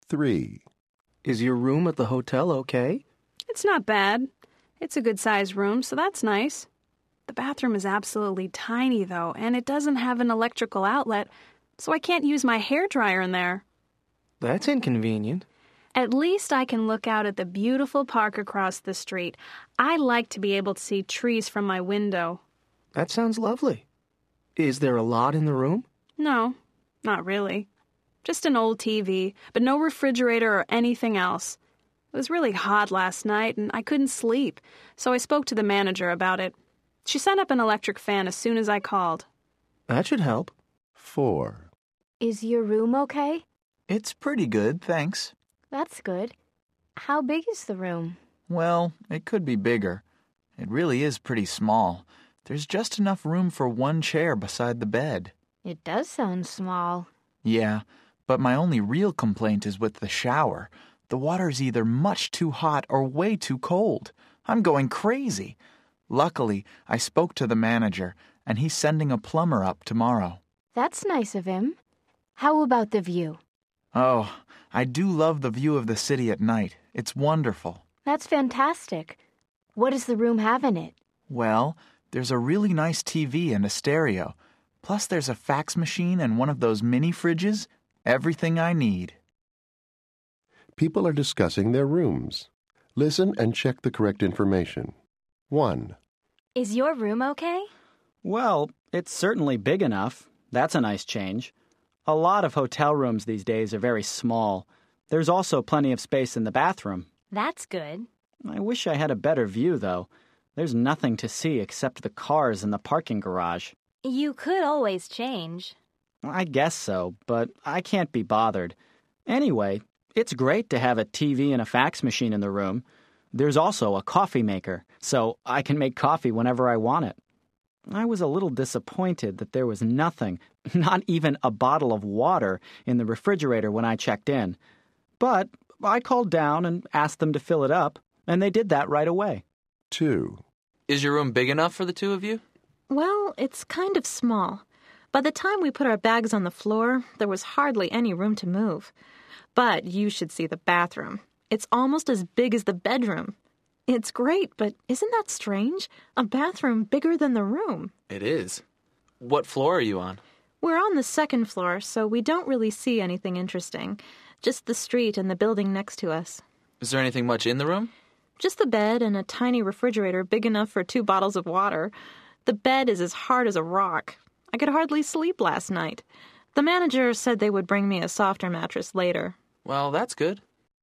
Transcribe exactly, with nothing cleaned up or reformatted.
Three. Is your room at the hotel okay? It's not bad. It's a good-sized room, so that's nice. The bathroom is absolutely tiny, though, and it doesn't have an electrical outlet, so I can't use my hairdryer in there. That's inconvenient. At least I can look out at the beautiful park across the street. I like to be able to see trees from my window. That sounds lovely. Is there a lot in the room? No, not really. Just an old T V, but no refrigerator or anything else. It was really hot last night, and I couldn't sleep, so I spoke to the manager about it. She sent up an electric fan as soon as I called. That should help. Four. Is your room okay? It's pretty good, thanks. That's good. How big is the room? Well, it could be bigger. It really is pretty small. There's just enough room for one chair beside the bed. It does sound small. Yeah, but my only real complaint is with the shower. The water's either much too hot or way too cold. I'm going crazy. Luckily, I spoke to the manager, and he's sending a plumber up tomorrow. That's nice of him. How about the view? Oh, I do love the view of the city at night. It's wonderful. That's fantastic. What does the room have in it? Well, there's a really nice T V and a stereo. Plus there's a fax machine and one of those mini fridges. Everything I need. People are discussing their rooms. Listen and check the correct information. One. Is your room okay? Well, it's certainly big enough. That's a nice change. A lot of hotel rooms these days are very small. There's also plenty of space in the bathroom. That's good. I wish I had a better view, though. There's nothing to see except the cars in the parking garage. You could always change. I guess so, but I can't be bothered. Anyway, it's great to have a T V and a fax machine in the room. There's also a coffee maker, so I can make coffee whenever I want it. I was a little disappointed that there was nothing, not even a bottle of water, in the refrigerator when I checked in. But I called down and asked them to fill it up, and they did that right away. Two. Is your room big enough for the two of you? Well, it's kind of small. By the time we put our bags on the floor, there was hardly any room to move. But you should see the bathroom. It's almost as big as the bedroom. It's great, but isn't that strange? A bathroom bigger than the room. It is. What floor are you on? We're on the second floor, so we don't really see anything interesting. Just the street and the building next to us. Is there anything much in the room? Just the bed and a tiny refrigerator big enough for two bottles of water. The bed is as hard as a rock. I could hardly sleep last night. The manager said they would bring me a softer mattress later. Well, that's good.